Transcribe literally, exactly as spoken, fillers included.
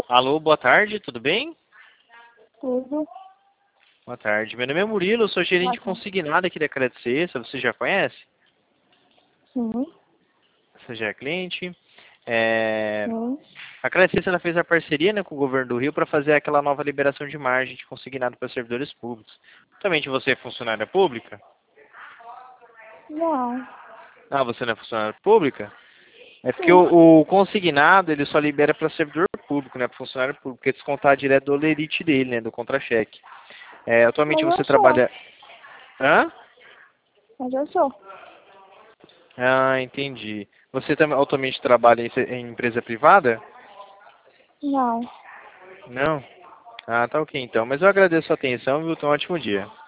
Alô, boa tarde, tudo bem? Tudo. Boa tarde, meu nome é Murilo, eu sou gerente Boa tarde. consignado aqui da Credit Suisse, você já conhece? Sim, Você já é cliente? É... sim. A Credit Suisse ela fez a parceria, né, com o governo do Rio para fazer aquela nova liberação de margem de consignado para servidores públicos. Somente você é funcionária pública? Não. Ah, você não é funcionária pública? É porque Sim. o, o consignado ele só libera para servidor público, né, para funcionário público, porque descontar direto do lerite dele, né, do contra-cheque. É, atualmente Mas você eu sou. trabalha... Hã? Mas eu sou. Ah, entendi. Você também atualmente trabalha em, se- em empresa privada? Não. Não? Ah, tá ok então. Mas eu agradeço a atenção e um ótimo dia.